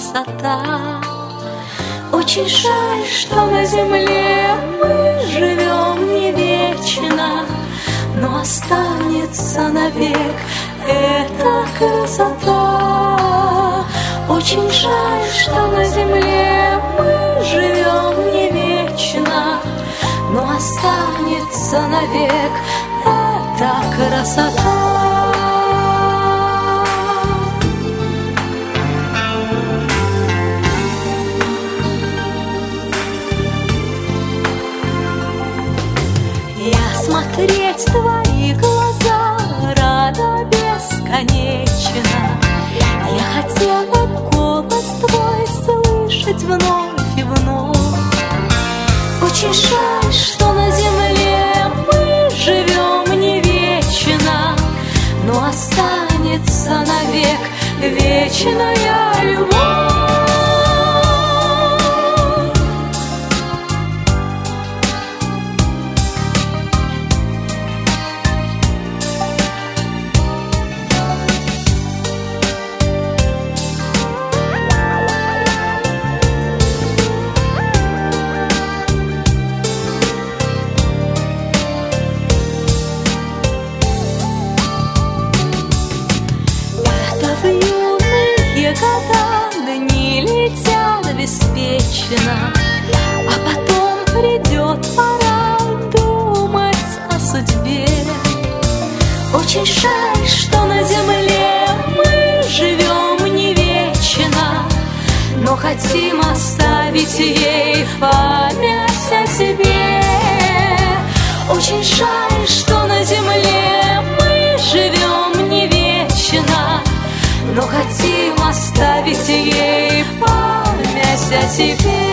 красота. Очень жаль, что на земле мы живем не вечно, но останется навек эта красота. Очень жаль, что на земле мы живем не вечно, но останется навек эта красота. Я смотреть в твои глаза рада бесконечно. Я хотела голос твой слышать вновь и вновь. Очень жаль, что на земле мы живем не вечно, но останется навек вечная любовь. В юные года дни летят беспечно, а потом придет пора думать о судьбе. Очень жаль, что на земле мы живем не вечно, но хотим оставить ей память о себе. Очень жаль, что на земле мы живем не вечно, но хотим оставить ей память о тебе.